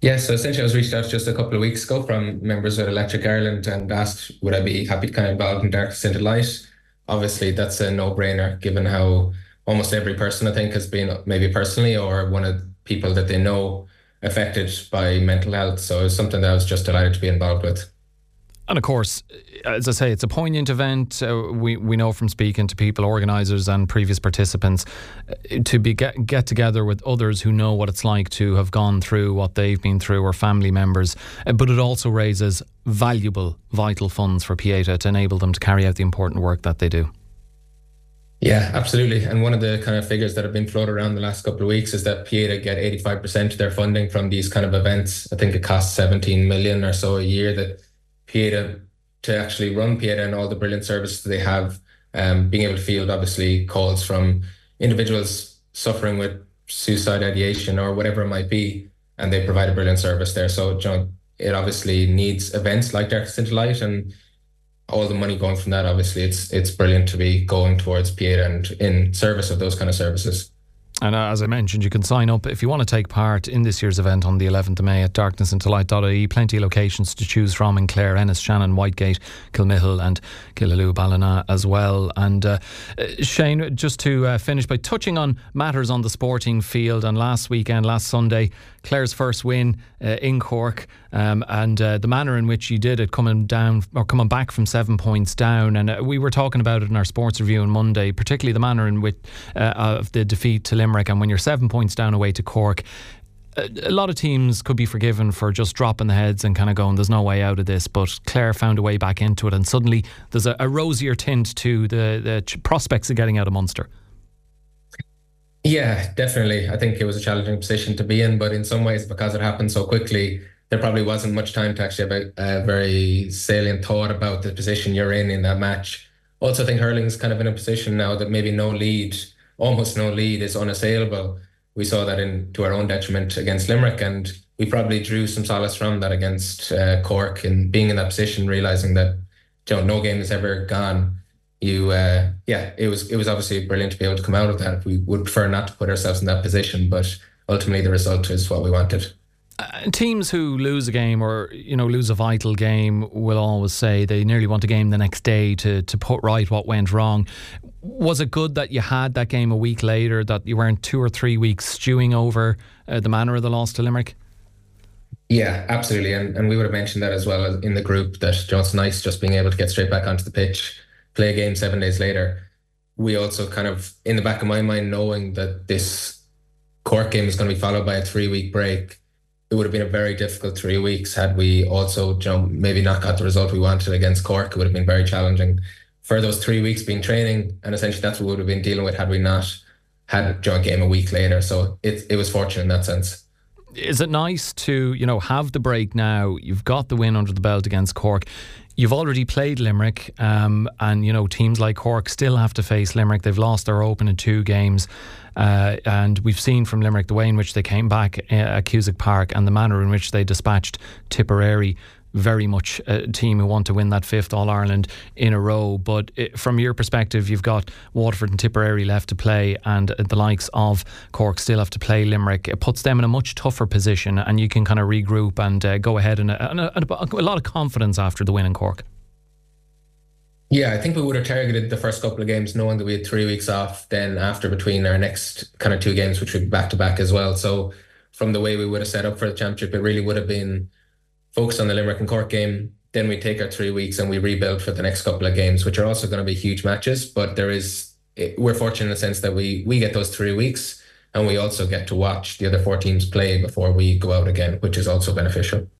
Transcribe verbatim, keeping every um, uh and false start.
Yeah, so essentially I was reached out just a couple of weeks ago from members of Electric Ireland and asked would I be happy to kind of involved in Darkness into Light. Obviously, that's a no-brainer given how almost every person I think has been maybe personally or one of the people that they know affected by mental health. So it's something that I was just delighted to be involved with. And of course, as I say, it's a poignant event. Uh, we we know from speaking to people, organisers and previous participants, uh, to be get, get together with others who know what it's like to have gone through what they've been through, or family members. Uh, but it also raises valuable, vital funds for Pieta to enable them to carry out the important work that they do. Yeah, absolutely. And one of the kind of figures that have been floated around the last couple of weeks is that Pieta get eighty-five percent of their funding from these kind of events. I think it costs seventeen million or so a year that Pieta, to actually run Pieta and all the brilliant services they have, um, being able to field obviously calls from individuals suffering with suicide ideation or whatever it might be, and they provide a brilliant service there. So, you know, it obviously needs events like Darkness into Light, and all the money going from that, obviously, it's it's brilliant to be going towards Pieta and in service of those kind of services. And uh, as I mentioned, you can sign up if you want to take part in this year's event on the eleventh of May at darkness into light dot I E. Plenty of locations to choose from in Clare, Ennis, Shannon, Whitegate, Kilmihill and Killaloe, Ballina as well. And uh, Shane, just to uh, finish by touching on matters on the sporting field, and last weekend, last Sunday, Clare's first win uh, in Cork, um, and uh, the manner in which you did it, coming down or coming back from seven points down. And uh, we were talking about it in our sports review on Monday, particularly the manner in which uh, of the defeat to Limerick. And when you're seven points down away to Cork, a, a lot of teams could be forgiven for just dropping the heads and kind of going, there's no way out of this. But Clare found a way back into it, and suddenly there's a, a rosier tint to the, the prospects of getting out of Munster. Yeah, definitely. I think it was a challenging position to be in, but in some ways, because it happened so quickly, there probably wasn't much time to actually have a, a very salient thought about the position you're in in that match. Also, I think hurling's kind of in a position now that maybe no lead, almost no lead, is unassailable. We saw that in to our own detriment against Limerick, and we probably drew some solace from that against uh, Cork, and being in that position, realising that, you know, no game is ever gone. You, uh, yeah, it was it was obviously brilliant to be able to come out of that. We would prefer not to put ourselves in that position, but ultimately the result is what we wanted. Uh, teams who lose a game, or you know, lose a vital game, will always say they nearly want a game the next day to to put right what went wrong. Was it good that you had that game a week later, that you weren't two or three weeks stewing over uh, the manner of the loss to Limerick? Yeah, absolutely, and and we would have mentioned that as well in the group, that, you know, it's nice just being able to get straight back onto the pitch, play a game seven days later. We also kind of, in the back of my mind, knowing that this Cork game is going to be followed by a three-week break, it would have been a very difficult three weeks had we also, you know, maybe not got the result we wanted against Cork. It would have been very challenging. For those three weeks being training, and essentially that's what we would have been dealing with had we not had a joint game a week later. So it it was fortunate in that sense. Is it nice to, you know, have the break now? You've got the win under the belt against Cork. You've already played Limerick, um, and, you know, teams like Cork still have to face Limerick. They've lost their open in two games. Uh, and we've seen from Limerick the way in which they came back uh, at Cusack Park, and the manner in which they dispatched Tipperary. Very much a team who want to win that fifth All-Ireland in a row. But it, from your perspective, you've got Waterford and Tipperary left to play, and the likes of Cork still have to play Limerick. It puts them in a much tougher position, and you can kind of regroup and uh, go ahead and, and, a, and a, a lot of confidence after the win in Cork. Yeah, I think we would have targeted the first couple of games knowing that we had three weeks off then after between our next kind of two games, which would be back-to-back as well. So from the way we would have set up for the championship, it really would have been focused on the Limerick and Cork game. Then we take our three weeks and we rebuild for the next couple of games, which are also going to be huge matches. But there is, we're fortunate in the sense that we we get those three weeks and we also get to watch the other four teams play before we go out again, which is also beneficial.